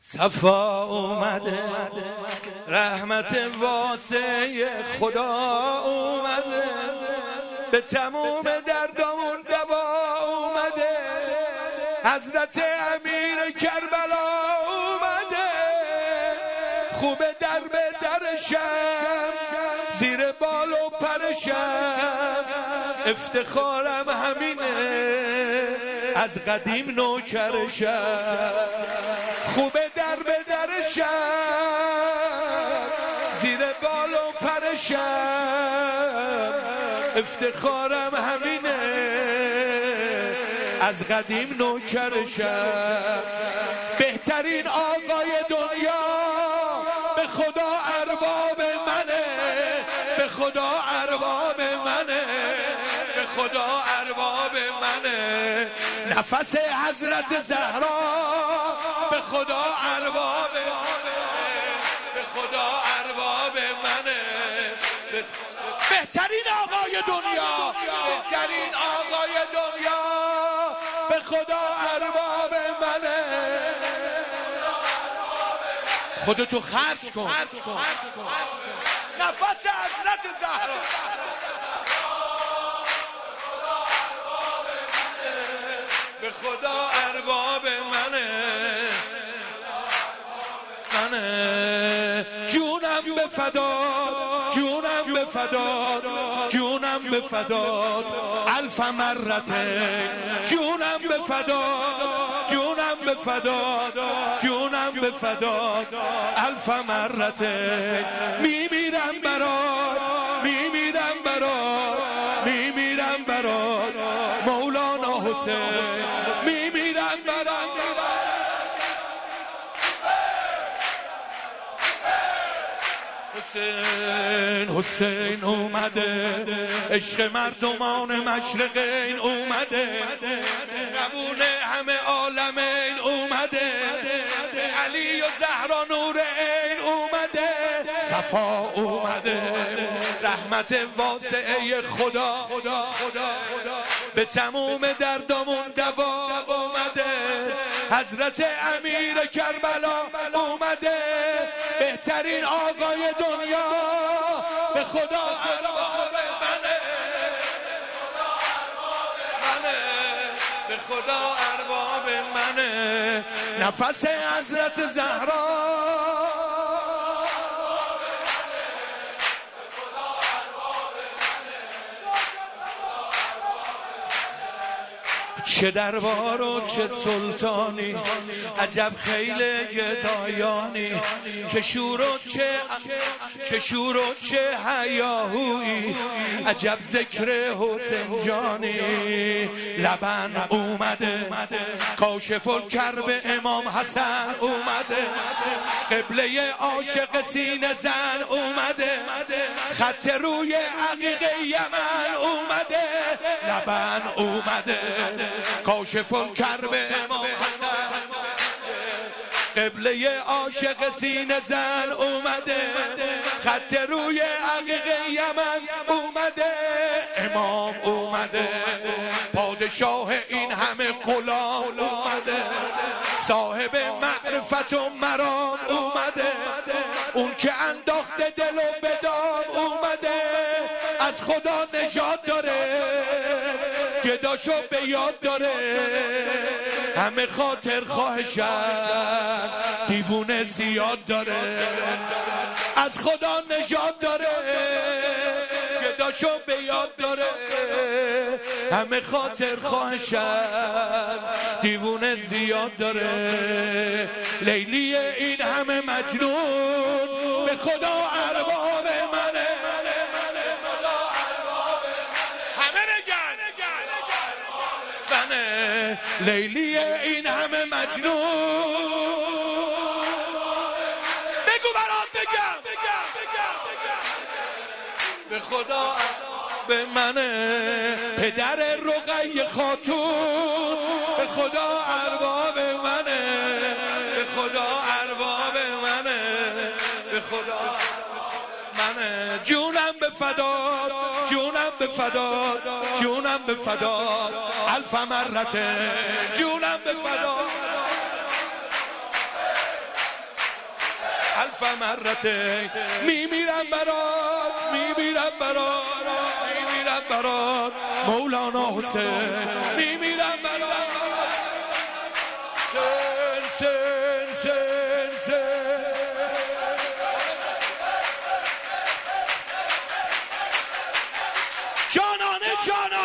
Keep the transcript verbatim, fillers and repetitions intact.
صفا اومده، رحمت واسع خدا اومده، به تموم دردامون دوا اومده. حضرت امیر کربلا اومده، خوبه در به درشم، زیر بال و پرشم. افتخارم همینه، از قدیم نوکرشم. خوبه در به درشم، زیر بال و پرشم. افتخارم همینه، از قدیم نوکرشم. بهترین آقای دنیا به خدا ارباب منه، به خدا ارباب منه، به خدا ارباب منه. نفس حضرت زهرا به خدا ارباب منه، به خدا ارباب منه. بهترین آقای دنیا، بهترین آقای دنیا به خدا ارباب منه. خودتو خرج کن. نفس حضرت زهرا به خدا ارباب منه، منه. جونم به فداد، جونم به فداد، جونم به فداد الف مرته. جونم به فداد، جونم به فداد، جونم به فداد الف مرته. میمیرم برات، میمیرم برات، میمیرم برات مولانا حسین. میمیرم برات حسین. حسین اومده، عشق مردمان مشرقین اومده، قبول همه عالمین اومده، علی و زهرا نور عین اومده. صفا اومده، رحمت واسعه خدا به تموم دردامون دوا اومده. حضرت امیر کربلا اومده، بهترین آقای دنیا به خدا ارباب منه، منه، به خدا ارباب منه. نفس حضرت زهرا چه دربار و چه سلطانی، عجب خیل گدایانی. چه شور و چه چه شور و چه هیاهویی، عجب ذکر حسین جانی. لبن اومده، کاشف الکرب امام حسن اومده، قبله عاشق سینه زن اومده، خط روی عقیق یمن اومده. لبن اومده، کاشف الکرب امام حسن، قبله عاشق سینه زن اومده، خط روی عقیق یمن اومده. امام اومده، پادشاه این همه غلام اومده، صاحب معرفت و مرام اومده، اون که انداخته دل و بدام اومده. از خدا نجات داره، گداشو به یاد داره، همه خاطر خواهشن، دیوونه زیاد داره. از خدا نجات داره، گداشو به یاد داره، همه خاطر خواهشن، دیوونه زیاد داره. لیلی این همه مجنون به خدا ارباب منه، لیلی این همه مجنون. بگو برات بگم به خدا به منه. پدر رقیه خاتون به خدا ارباب منه، به خدا ارباب منه، به خدا منه. جونم به فداد، جونم به فداد، جونم به فداد الف مرته. جونم به فداد، الف مرته میمیرم برات میمیرم برات میمیرم برات مولانا حسین میمیرم برات سن سن سن سن جانانه جانانه